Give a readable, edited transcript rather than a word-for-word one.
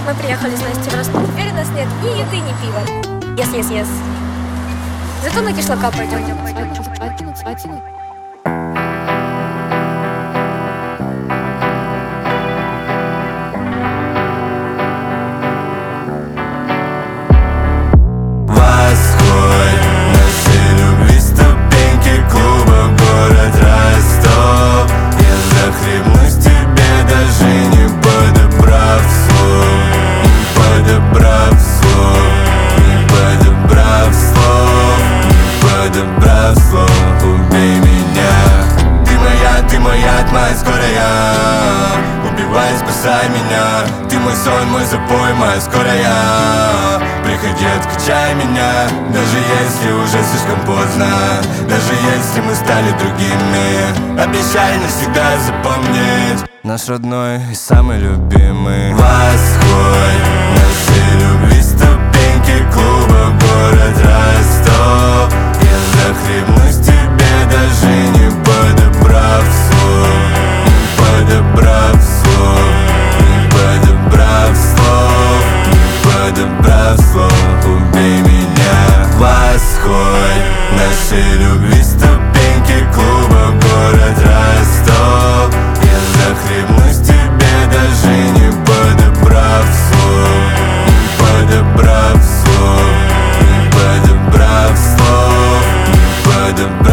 Мы приехали с Настей в Ростов. Теперь у нас нет ни еды, ни пива. Yes. Зато на кишлака пойдем. Убей меня. Ты моя отмазь, скорая. Убивай, спасай меня. Ты мой сон, мой запой, моя скорая. Приходи, откачай меня. Даже если уже слишком поздно, даже если мы стали другими, обещай навсегда запомнить наш родной и самый любимый восход нашей любви, ступеньки клуба, город Ростов. Я захлебнусь в тебе, даже не подобрав слов, не подобрав слов, не подобрав слов, не подобрав слов. Убей меня. Восход нашей любви, ступеньки клуба, город Ростов. Я захлебнусь в тебе, даже не подобрав слов, не подобрав слов, не подобрав слов, не подобрав.